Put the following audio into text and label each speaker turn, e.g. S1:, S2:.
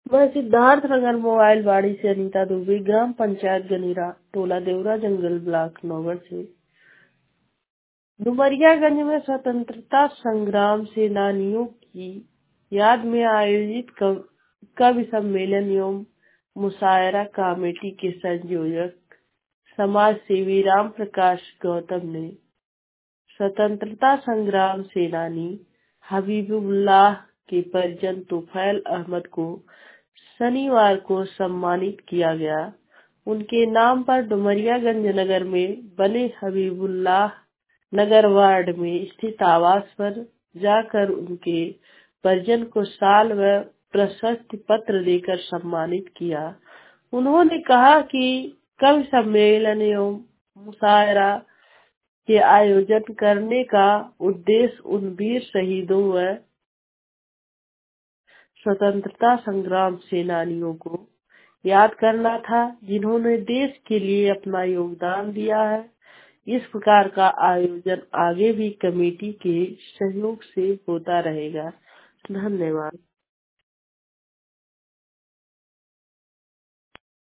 S1: वह सिद्धार्थनगर मोबाइल बाड़ी से अनीता दुबे, ग्राम पंचायत गनीरा, टोला देवरा जंगल, ब्लॉक नौगढ़ से। डुमरियागंज में स्वतंत्रता संग्राम सेनानियों की याद में आयोजित कवि सम्मेलन एवं मुशायरा कमेटी के संयोजक समाज सेवी राम प्रकाश गौतम ने स्वतंत्रता संग्राम सेनानी हबीबुल्लाह के परिजन तोफैल अहमद को शनिवार को सम्मानित किया गया। उनके नाम पर डुमरियागंज नगर में बने हबीबुल्लाह नगर वार्ड में स्थित आवास पर जाकर उनके परिजन को शाल व प्रशस्ति पत्र देकर सम्मानित किया। उन्होंने कहा कि कवि सम्मेलन एवं मुशायरा के आयोजन करने का उद्देश्य उन वीर शहीदों व स्वतंत्रता संग्राम सेनानियों को याद करना था, जिन्होंने देश के लिए अपना योगदान दिया है। इस प्रकार का आयोजन आगे भी कमेटी के सहयोग से होता रहेगा। धन्यवाद।